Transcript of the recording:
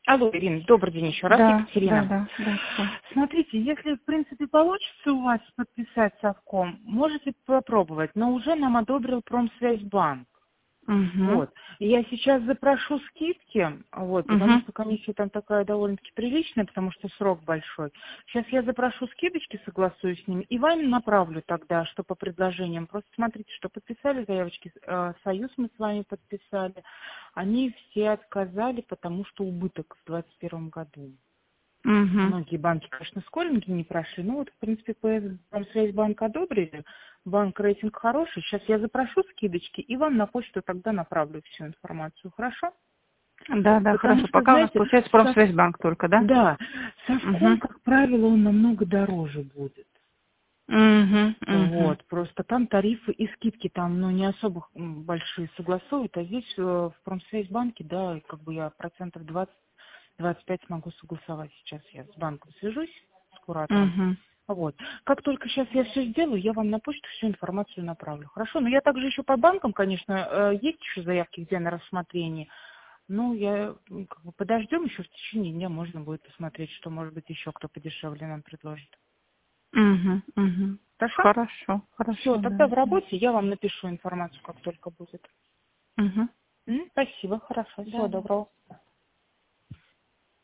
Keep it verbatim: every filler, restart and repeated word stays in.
Алло, Ирина, добрый день еще раз, Да, Екатерина. да, да, да, да. Смотрите, если в принципе получится у вас подписать совком, можете попробовать, но уже нам одобрил Промсвязьбанк. Угу, Вот. И я сейчас запрошу скидки, вот, потому угу, что комиссия там такая довольно-таки приличная, потому что срок большой. Сейчас я запрошу скидочки, согласуюсь с ними, и вам направлю тогда, что по предложениям. Просто смотрите, что подписали заявочки, э, Союз мы с вами подписали. Они все отказали, потому что убыток в двадцать первом году. угу. Многие банки, конечно, скоренькие не прошли. Ну вот, в принципе, Промсвязьбанк одобрили. Банк рейтинг хороший. Сейчас я запрошу скидочки и вам на почту тогда направлю всю информацию. Хорошо? Да, да, Потому хорошо. что, Пока у нас знаете, получается со- Промсвязьбанк только, да? да, совком, Угу, как правило, он намного дороже будет. угу, угу, Вот, просто там тарифы и скидки там, ну, не особо м, большие согласуют, а здесь э, в Промсвязьбанке, да, как бы я процентов двадцать-двадцать пять могу согласовать. Сейчас я с банком свяжусь, с куратором. угу. Вот. Как только сейчас я все сделаю, я вам на почту всю информацию направлю. Хорошо? Но я также еще по банкам, конечно, э, есть еще заявки, где на рассмотрение. Ну, я м, как бы подождем еще в течение дня, можно будет посмотреть, что, может быть, еще кто подешевле нам предложит. Угу, угу. Хорошо? Хорошо, Все, хорошо, тогда да, в да. работе я вам напишу информацию, как только будет. Угу. М, Спасибо, хорошо. Всего Да, да. доброго.